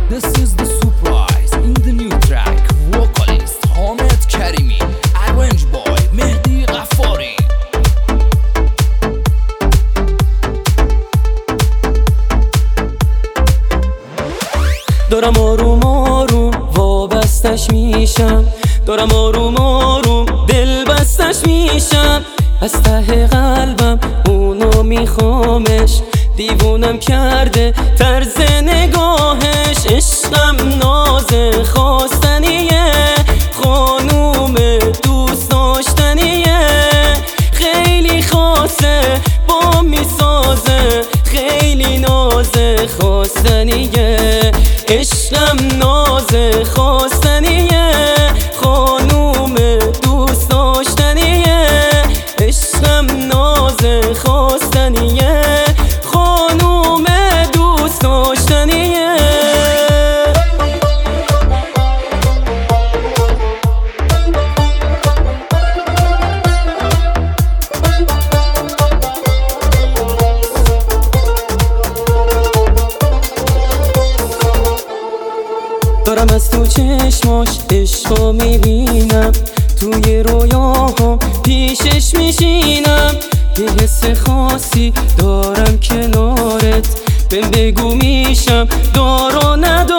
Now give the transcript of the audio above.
This is the surprise in the new track. Vocalist Hamid Karimi, arrange by Mehdi Ghaffari. دارم آروم آروم وابستش میشم، دارم آروم آروم دل بستش میشم. از ته قلبم اونو میخوامش، دیوونم کرده طرز نگاهش. عشقم ناز خواستنیه، خانوم دوست داشتنیه. خیلی خاصه با میسازه، خیلی ناز خواستنیه. عشقم ناز خواستنیه، خانوم دوست داشتنیه. عشقم ناز خواستنیه، خانوم دوست داشتنیه. دارم از تو چشماش عشقو میبینم، توی رویاها پیشش میشینم. یه حس خاصی دارم کنارت، بهم بگو میشم دار و ندار.